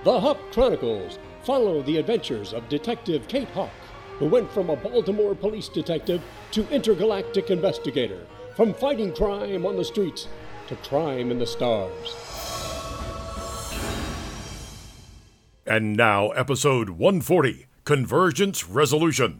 The Hawk Chronicles follow the adventures of Detective Kate Hawk, who went from a Baltimore police detective to intergalactic investigator, from fighting crime on the streets to crime in the stars. And now, episode 140, Convergence Resolution.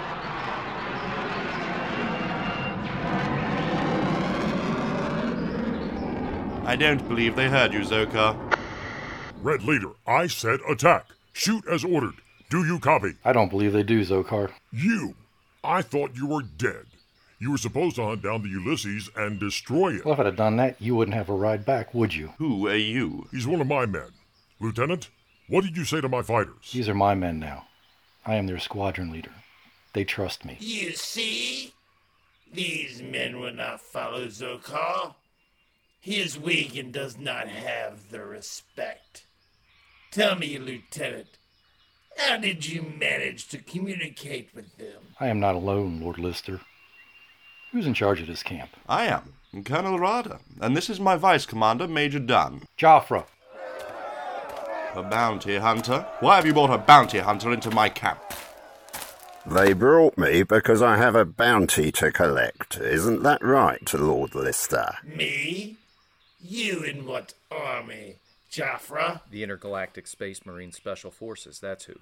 I don't believe they heard you, Zokar. Red Leader, I said attack. Shoot as ordered. Do you copy? I don't believe they do, Zokar. You! I thought you were dead. You were supposed to hunt down the Ulysses and destroy it. Well, if I'd have done that, you wouldn't have a ride back, would you? Who are you? He's one of my men. Lieutenant, what did you say to my fighters? These are my men now. I am their squadron leader. They trust me. You see? These men will not follow Zokar. He is weak and does not have the respect. Tell me, Lieutenant, how did you manage to communicate with them? I am not alone, Lord Lister. Who's in charge of this camp? I am, Colonel Rada, and this is my Vice Commander, Major Dunn. Joffre. A bounty hunter? Why have you brought a bounty hunter into my camp? They brought me because I have a bounty to collect. Isn't that right, Lord Lister? Me? You in what army, Joffre? The Intergalactic Space Marine Special Forces, that's who.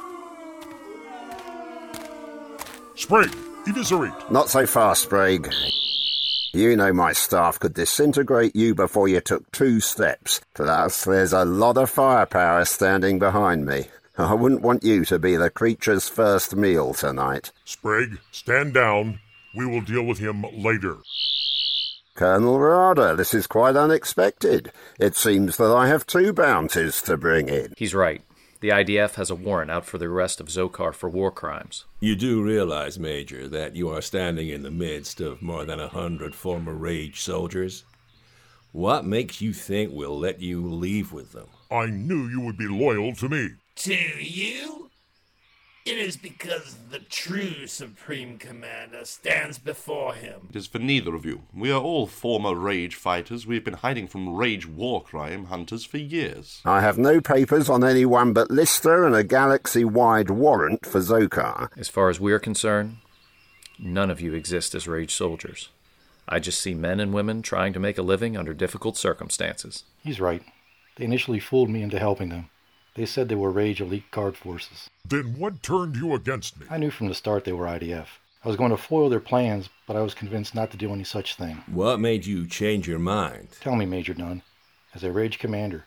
Sprague, eviscerate. Not so fast, Sprague. You know my staff could disintegrate you before you took 2 steps. Plus, there's a lot of firepower standing behind me. I wouldn't want you to be the creature's first meal tonight. Sprague, stand down. We will deal with him later. Colonel Rada, this is quite unexpected. It seems that I have 2 bounties to bring in. He's right. The IDF has a warrant out for the arrest of Zokar for war crimes. You do realize, Major, that you are standing in the midst of more than 100 former Rage soldiers? What makes you think we'll let you leave with them? I knew you would be loyal to me. To you? It is because the true Supreme Commander stands before him. It is for neither of you. We are all former Rage fighters. We've been hiding from Rage war crime hunters for years. I have no papers on anyone but Lister and a galaxy-wide warrant for Zokar. As far as we're concerned, none of you exist as Rage soldiers. I just see men and women trying to make a living under difficult circumstances. He's right. They initially fooled me into helping them. They said they were Rage elite guard forces. Then what turned you against me? I knew from the start they were IDF. I was going to foil their plans, but I was convinced not to do any such thing. What made you change your mind? Tell me, Major Dunn, as a Rage commander,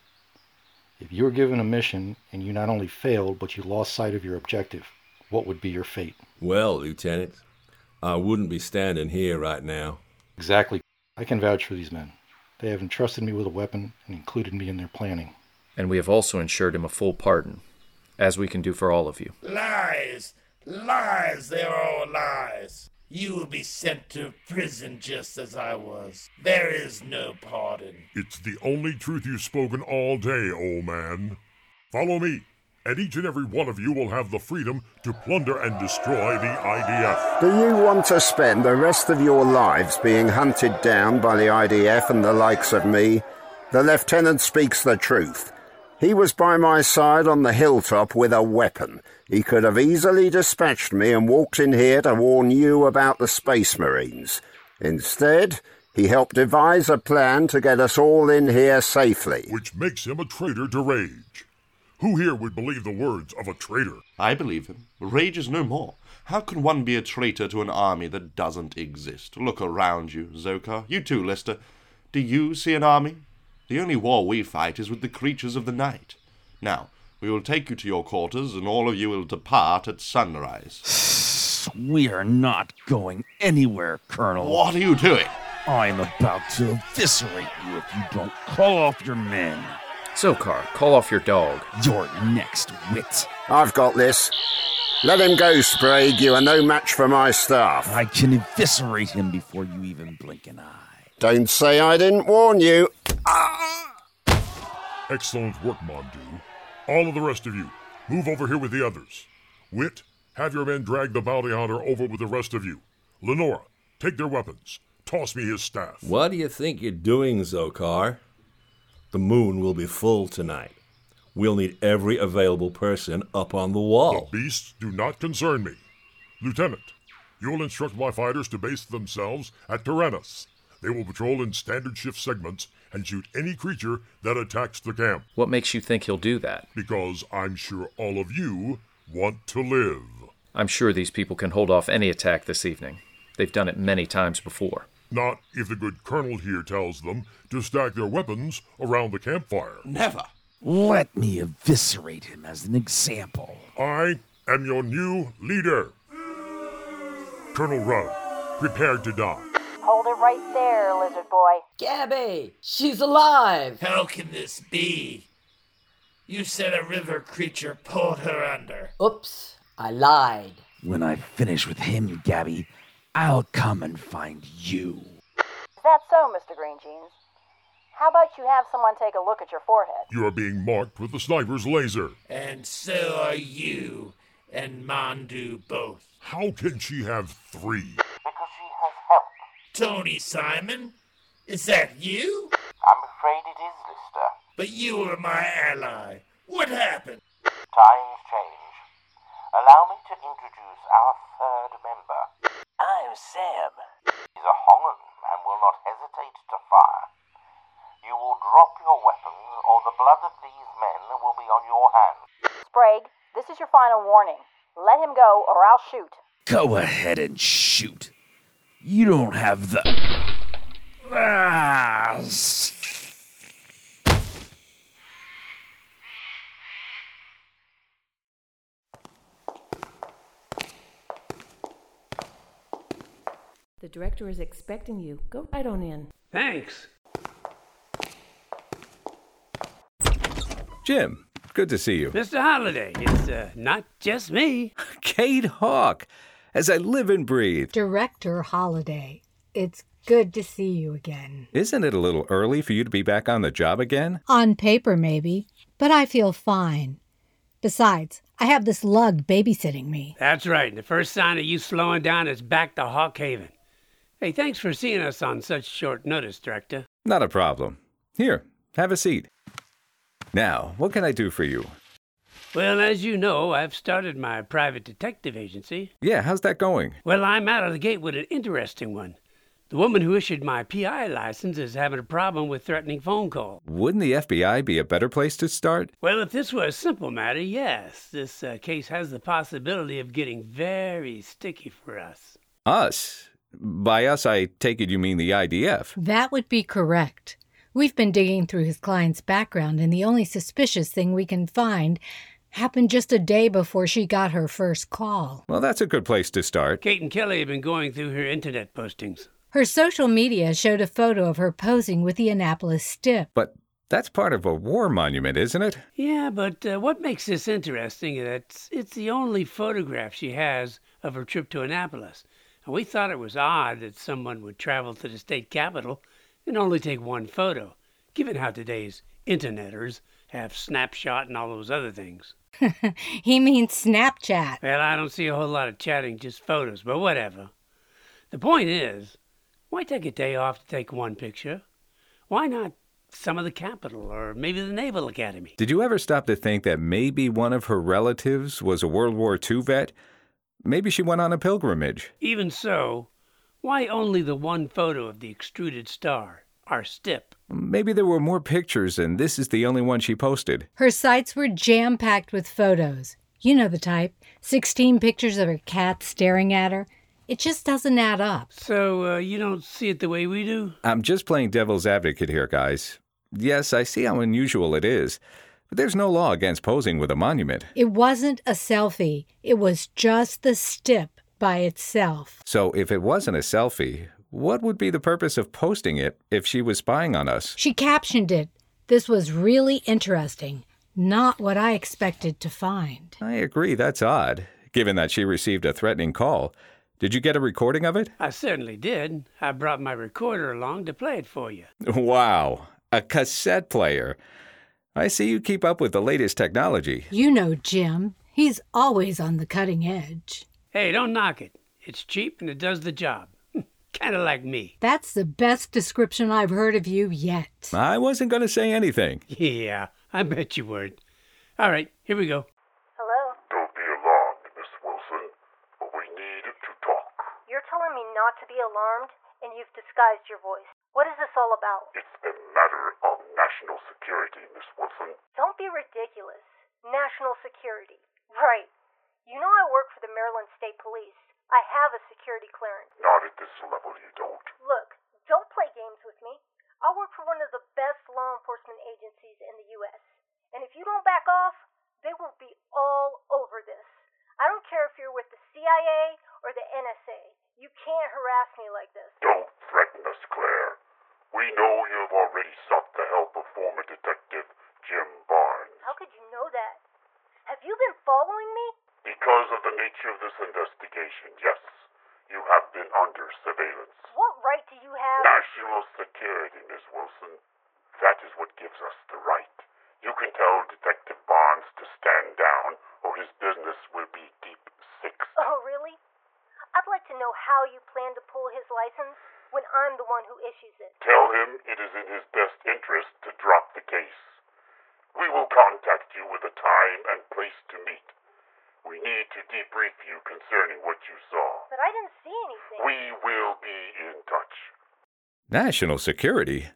if you were given a mission and you not only failed, but you lost sight of your objective, what would be your fate? Well, Lieutenant, I wouldn't be standing here right now. Exactly. I can vouch for these men. They have entrusted me with a weapon and included me in their planning. And we have also ensured him a full pardon, as we can do for all of you. Lies! Lies! They are all lies. You will be sent to prison just as I was. There is no pardon. It's the only truth you've spoken all day, old man. Follow me, and each and every one of you will have the freedom to plunder and destroy the IDF. Do you want to spend the rest of your lives being hunted down by the IDF and the likes of me? The lieutenant speaks the truth. He was by my side on the hilltop with a weapon. He could have easily dispatched me and walked in here to warn you about the Space Marines. Instead, he helped devise a plan to get us all in here safely. Which makes him a traitor to Rage. Who here would believe the words of a traitor? I believe him. Rage is no more. How can one be a traitor to an army that doesn't exist? Look around you, Zokar. You too, Lister. Do you see an army? The only war we fight is with the creatures of the night. Now, we will take you to your quarters, and all of you will depart at sunrise. We are not going anywhere, Colonel. What are you doing? I'm about to eviscerate you if you don't call off your men. Zokar, call off your dog. Your next wit. I've got this. Let him go, Sprague. You are no match for my staff. I can eviscerate him before you even blink an eye. Don't say I didn't warn you. Excellent work, Mondu. All of the rest of you, move over here with the others. Wit, have your men drag the bounty hunter over with the rest of you. Lenora, take their weapons. Toss me his staff. What do you think you're doing, Zokar? The moon will be full tonight. We'll need every available person up on the The wall. beasts do not concern me. Lieutenant, you'll instruct my fighters to base themselves at Tyrannus. They will patrol in standard shift segments and shoot any creature that attacks the camp. What makes you think he'll do that? Because I'm sure all of you want to live. I'm sure these people can hold off any attack this evening. They've done it many times before. Not if the good colonel here tells them to stack their weapons around the campfire. Never. Let me eviscerate him as an example. I am your new leader. Colonel Rudd, prepared to die. Hold it right there, lizard boy. Gabby, she's alive! How can this be? You said a river creature pulled her under. Oops, I lied. When I finish with him, Gabby, I'll come and find you. Is that so, Mr. Green Jeans? How about you have someone take a look at your forehead? You are being marked with the sniper's laser. And so are you and Mandu both. How can she have 3? Because she has help. Tony Simon? Is that you? I'm afraid it is, Lister. But you were my ally. What happened? Times change. Allow me to introduce our 3rd member. I'm Sam. He's a Hongan and will not hesitate to fire. You will drop your weapons or the blood of these men will be on your hands. Sprague, this is your final warning. Let him go or I'll shoot. Go ahead and shoot. You don't have the... The director is expecting you. Go right on in. Thanks. Jim, good to see you. Mr. Holliday, it's not just me. Kate Hawk, as I live and breathe. Director Holliday, it's good to see you again. Isn't it a little early for you to be back on the job again? On paper, maybe, but I feel fine. Besides, I have this lug babysitting me. That's right. The first sign of you slowing down is back to Hawkhaven. Hey, thanks for seeing us on such short notice, Director. Not a problem. Here, have a seat. Now, what can I do for you? Well, as you know, I've started my private detective agency. Yeah, how's that going? Well, I'm out of the gate with an interesting one. The woman who issued my PI license is having a problem with threatening phone calls. Wouldn't the FBI be a better place to start? Well, if this were a simple matter, yes. This case has the possibility of getting very sticky for us. Us? By us, I take it you mean the IDF. That would be correct. We've been digging through his client's background, and the only suspicious thing we can find happened just a day before she got her first call. Well, that's a good place to start. Kate and Kelly have been going through her internet postings. Her social media showed a photo of her posing with the Annapolis Stip. But that's part of a war monument, isn't it? Yeah, but what makes this interesting is that it's the only photograph she has of her trip to Annapolis. And we thought it was odd that someone would travel to the state capitol and only take one photo, given how today's interneters have Snapshot and all those other things. He means Snapchat. Well, I don't see a whole lot of chatting, just photos, but whatever. The point is, why take a day off to take one picture? Why not some of the Capitol or maybe the Naval Academy? Did you ever stop to think that maybe one of her relatives was a World War II vet? Maybe she went on a pilgrimage. Even so, why only the one photo of the extruded star, our STIP? Maybe there were more pictures and this is the only one she posted. Her sites were jam-packed with photos. You know the type. 16 pictures of her cat staring at her. It just doesn't add up. So, you don't see it the way we do? I'm just playing devil's advocate here, guys. Yes, I see how unusual it is. But there's no law against posing with a monument. It wasn't a selfie. It was just the STIP by itself. So if it wasn't a selfie, what would be the purpose of posting it if she was spying on us? She captioned it. This was really interesting. Not what I expected to find. I agree, that's odd, given that she received a threatening call. Did you get a recording of it? I certainly did. I brought my recorder along to play it for you. Wow, a cassette player. I see you keep up with the latest technology. You know Jim. He's always on the cutting edge. Hey, don't knock it. It's cheap and it does the job. Kind of like me. That's the best description I've heard of you yet. I wasn't going to say anything. Yeah, I bet you weren't. All right, here we go. Hello? Don't be alarmed, Miss Wilson, but we need to talk. You're telling me not to be alarmed, and you've disguised your voice. What is this all about? It's a matter of national security, Miss Wilson. Don't be ridiculous. National security. Right. You know I work for the Maryland State Police. I have a security clearance. Not at this level, you don't. Look, don't play games with me. I work for one of the best law enforcement agencies in the U.S. And if you don't back off, they will be all over this. I don't care if you're with the CIA or the NSA. You can't harass me like this. Don't threaten us, Claire. We know you've already sought the help of former detective Jim Barnes. How could you know that? Have you been following me? Because of the nature of this investigation, yes. You have been under surveillance. What right do you have? National security, Miss Wilson. That is what gives us the right. You can tell Detective Barnes to stand down, or his business will be deep six. Oh, really? I'd like to know how you plan to pull his license when I'm the one who issues it. Tell him it is in his best interest to drop the case. We will contact you with a time and place to meet. We need to debrief you concerning what you saw. But I didn't see anything. We will be in touch. National security?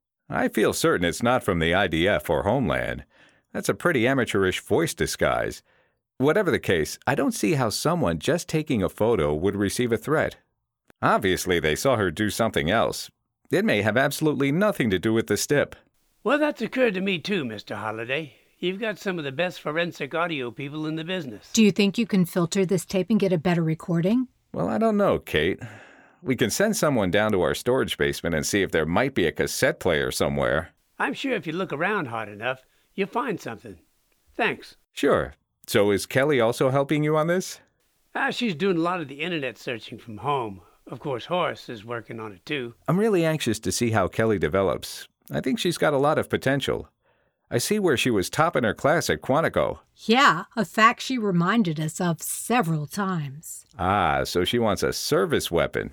I feel certain it's not from the IDF or Homeland. That's a pretty amateurish voice disguise. Whatever the case, I don't see how someone just taking a photo would receive a threat. Obviously, they saw her do something else. It may have absolutely nothing to do with the stip. Well, that's occurred to me too, Mr. Holliday. You've got some of the best forensic audio people in the business. Do you think you can filter this tape and get a better recording? Well, I don't know, Kate. We can send someone down to our storage basement and see if there might be a cassette player somewhere. I'm sure if you look around hard enough, you'll find something. Thanks. Sure. So is Kelly also helping you on this? She's doing a lot of the internet searching from home. Of course, Horace is working on it too. I'm really anxious to see how Kelly develops. I think she's got a lot of potential. I see where she was top in her class at Quantico. Yeah, a fact she reminded us of several times. Ah, so she wants a service weapon.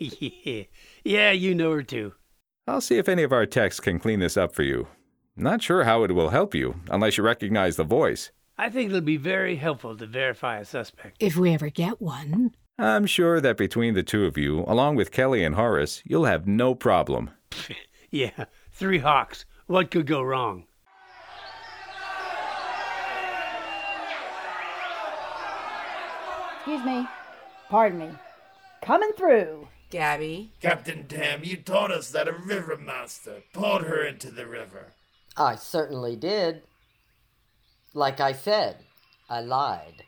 Yeah, you know her too. I'll see if any of our techs can clean this up for you. Not sure how it will help you, unless you recognize the voice. I think it'll be very helpful to verify a suspect. If we ever get one. I'm sure that between the two of you, along with Kelly and Horace, you'll have no problem. Yeah, 3 hawks. What could go wrong? Excuse me. Pardon me. Coming through. Gabby? Captain Tam, you told us that a river monster pulled her into the river. I certainly did. Like I said, I lied.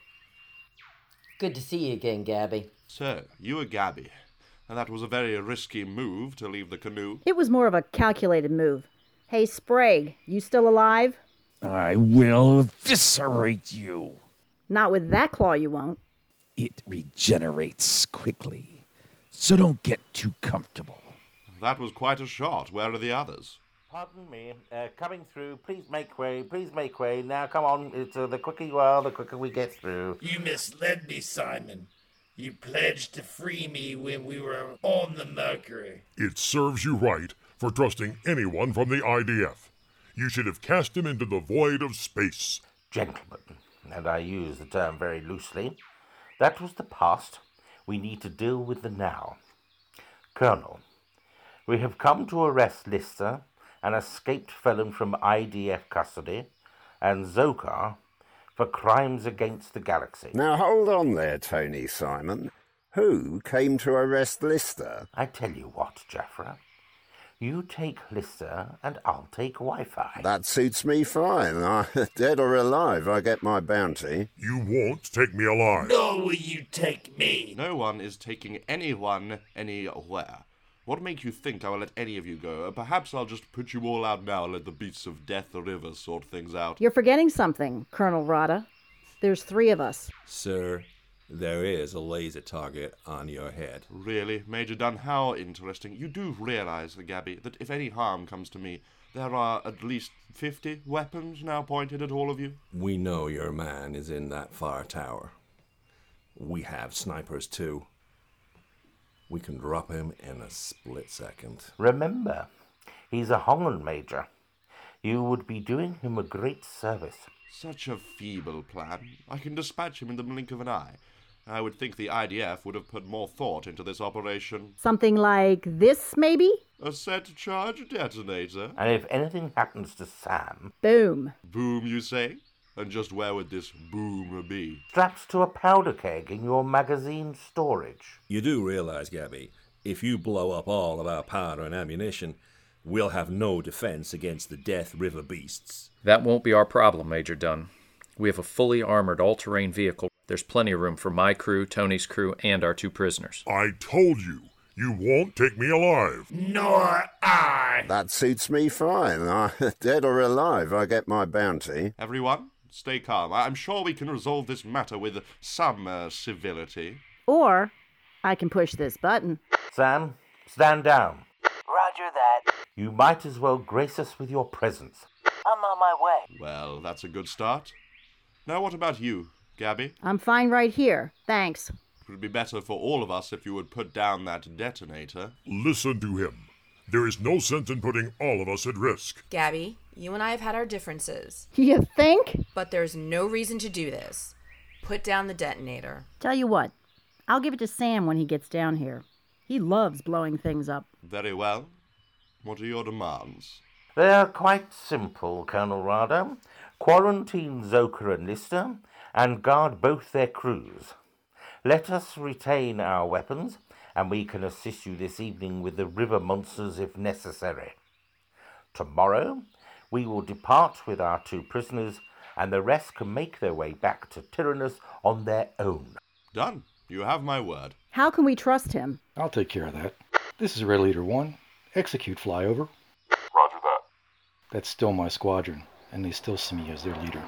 Good to see you again, Gabby. So, you were Gabby, and that was a very risky move to leave the canoe. It was more of a calculated move. Hey, Sprague, you still alive? I will eviscerate you. Not with that claw, you won't. It regenerates quickly, so don't get too comfortable. That was quite a shot. Where are the others? Pardon me, coming through. Please make way, please make way. Now, come on, it's the quicker you are, the quicker we get through. You misled me, Simon. You pledged to free me when we were on the Mercury. It serves you right for trusting anyone from the IDF. You should have cast him into the void of space. Gentlemen, and I use the term very loosely, that was the past. We need to deal with the now. Colonel, we have come to arrest Lister, an escaped felon from IDF custody, and Zokar for crimes against the galaxy. Now hold on there, Tony Simon. Who came to arrest Lister? I tell you what, Jaffra. You take Lister and I'll take Wi-Fi. That suits me fine. Dead or alive, I get my bounty. You won't take me alive. Nor will you take me. No one is taking anyone anywhere. What make you think I will let any of you go? Perhaps I'll just put you all out now and let the beasts of Death River sort things out. You're forgetting something, Colonel Rada. There's 3 of us. Sir, there is a laser target on your head. Really, Major Dunn, how interesting. You do realize, Gabby, that if any harm comes to me, there are at least 50 weapons now pointed at all of you? We know your man is in that far tower. We have snipers too. We can drop him in a split second. Remember, he's a Hongan Major. You would be doing him a great service. Such a feeble plan. I can dispatch him in the blink of an eye. I would think the IDF would have put more thought into this operation. Something like this, maybe? A set charge detonator. And if anything happens to Sam... Boom. Boom, you say? And just where would this boom be? Strapped to a powder keg in your magazine storage. You do realize, Gabby, if you blow up all of our powder and ammunition, we'll have no defense against the Death River beasts. That won't be our problem, Major Dunn. We have a fully armored all-terrain vehicle. There's plenty of room for my crew, Tony's crew, and our 2 prisoners. I told you, you won't take me alive. Nor I. That suits me fine. Dead or alive, I get my bounty. Everyone, stay calm. I'm sure we can resolve this matter with some civility. Or I can push this button. Sam, stand down. Roger that. You might as well grace us with your presence. I'm on my way. Well, that's a good start. Now what about you, Gabby? I'm fine right here. Thanks. It would be better for all of us if you would put down that detonator. Listen to him. There is no sense in putting all of us at risk. Gabby, you and I have had our differences. You think? But there's no reason to do this. Put down the detonator. Tell you what, I'll give it to Sam when he gets down here. He loves blowing things up. Very well. What are your demands? They are quite simple, Colonel Rada. Quarantine Zoka and Lister, and guard both their crews. Let us retain our weapons, and we can assist you this evening with the river monsters if necessary. Tomorrow, we will depart with our 2 prisoners, and the rest can make their way back to Tyrannus on their own. Done. You have my word. How can we trust him? I'll take care of that. This is Red Leader 1. Execute flyover. Roger that. That's still my squadron, and they still see me as their leader.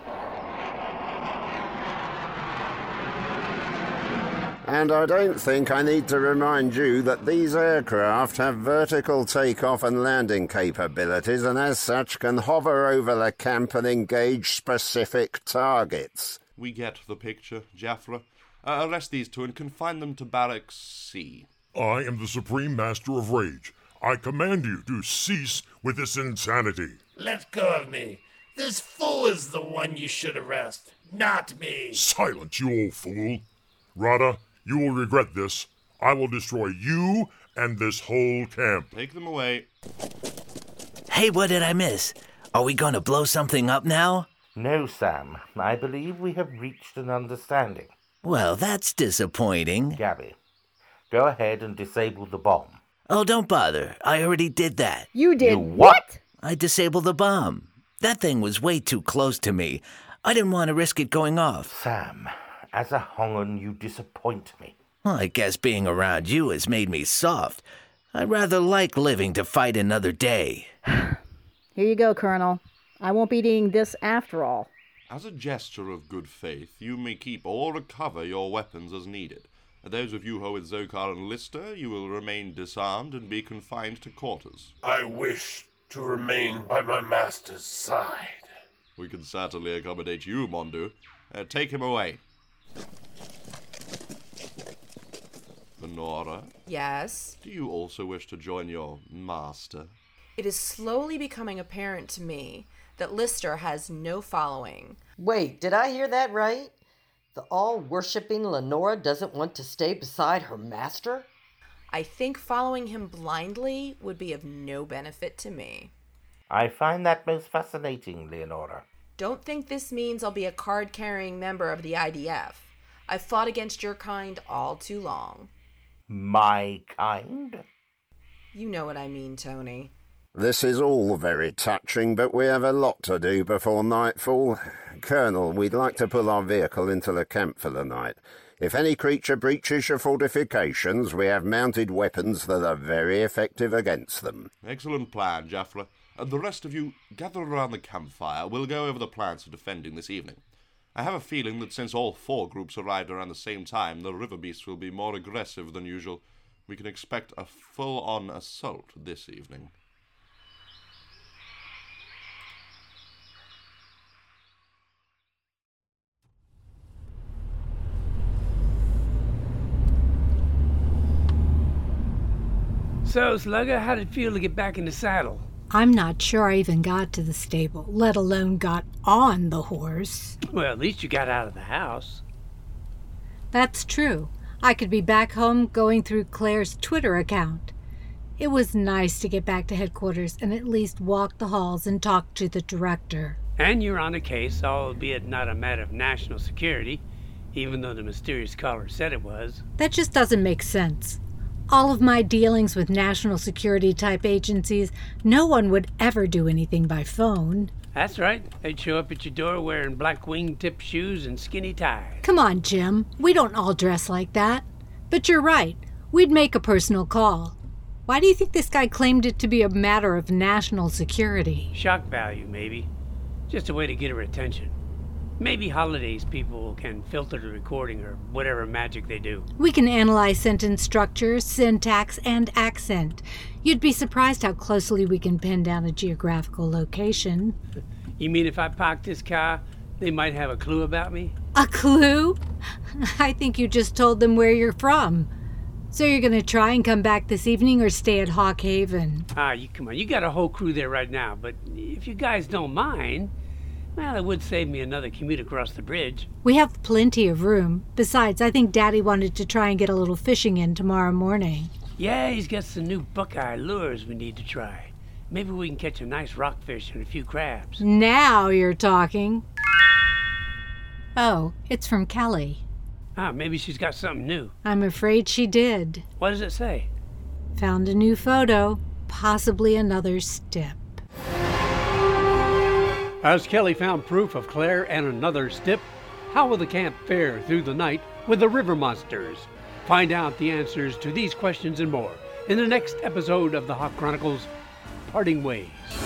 And I don't think I need to remind you that these aircraft have vertical takeoff and landing capabilities, and as such can hover over the camp and engage specific targets. We get the picture, Jaffra. Arrest these 2 and confine them to Barracks C. I am the Supreme Master of Rage. I command you to cease with this insanity. Let go of me. This fool is the one you should arrest, not me. Silence, you old fool. Rada, you will regret this. I will destroy you and this whole camp. Take them away. Hey, what did I miss? Are we going to blow something up now? No, Sam. I believe we have reached an understanding. Well, that's disappointing. Gabby, go ahead and disable the bomb. Oh, don't bother. I already did that. You did what? I disabled the bomb. That thing was way too close to me. I didn't want to risk it going off. Sam, as a Hongan, you disappoint me. Well, I guess being around you has made me soft. I rather like living to fight another day. Here you go, Colonel. I won't be eating this after all. As a gesture of good faith, you may keep or recover your weapons as needed. Those of you who are with Zokar and Lister, you will remain disarmed and be confined to quarters. I wish to remain by my master's side. We can certainly accommodate you, Mondu. Take him away. Lenora? Yes? Do you also wish to join your master? It is slowly becoming apparent to me that Lister has no following. Wait, did I hear that right? The all-worshipping Lenora doesn't want to stay beside her master? I think following him blindly would be of no benefit to me. I find that most fascinating, Leonora. Don't think this means I'll be a card-carrying member of the IDF. I've fought against your kind all too long. My kind? You know what I mean, Tony. This is all very touching, but we have a lot to do before nightfall. Colonel, we'd like to pull our vehicle into the camp for the night. If any creature breaches your fortifications, we have mounted weapons that are very effective against them. Excellent plan, Jaffra. The rest of you, gather around the campfire. We'll go over the plans for defending this evening. I have a feeling that since all 4 groups arrived around the same time, the river beasts will be more aggressive than usual. We can expect a full-on assault this evening. So, Slugger, how'd it feel to get back in the saddle? I'm not sure I even got to the stable, let alone got on the horse. Well, at least you got out of the house. That's true. I could be back home going through Claire's Twitter account. It was nice to get back to headquarters and at least walk the halls and talk to the director. And you're on a case, albeit not a matter of national security, even though the mysterious caller said it was. That just doesn't make sense. All of my dealings with national security type agencies, no one would ever do anything by phone. That's right. They'd show up at your door wearing black wingtip shoes and skinny ties. Come on, Jim. We don't all dress like that. But you're right. We'd make a personal call. Why do you think this guy claimed it to be a matter of national security? Shock value, maybe. Just a way to get her attention. Maybe holidays people can filter the recording or whatever magic they do. We can analyze sentence structure, syntax, and accent. You'd be surprised how closely we can pin down a geographical location. You mean if I parked this car, they might have a clue about me? A clue? I think you just told them where you're from. So you're going to try and come back this evening or stay at Hawk Haven? Come on. You got a whole crew there right now, but if you guys don't mind, well, it would save me another commute across the bridge. We have plenty of room. Besides, I think Daddy wanted to try and get a little fishing in tomorrow morning. Yeah, he's got some new Buckeye lures we need to try. Maybe we can catch a nice rockfish and a few crabs. Now you're talking. Oh, it's from Kelly. Maybe she's got something new. I'm afraid she did. What does it say? Found a new photo, possibly another stip. Has Kelly found proof of Claire and another stip? How will the camp fare through the night with the river monsters? Find out the answers to these questions and more in the next episode of the Hawk Chronicles, Parting Ways.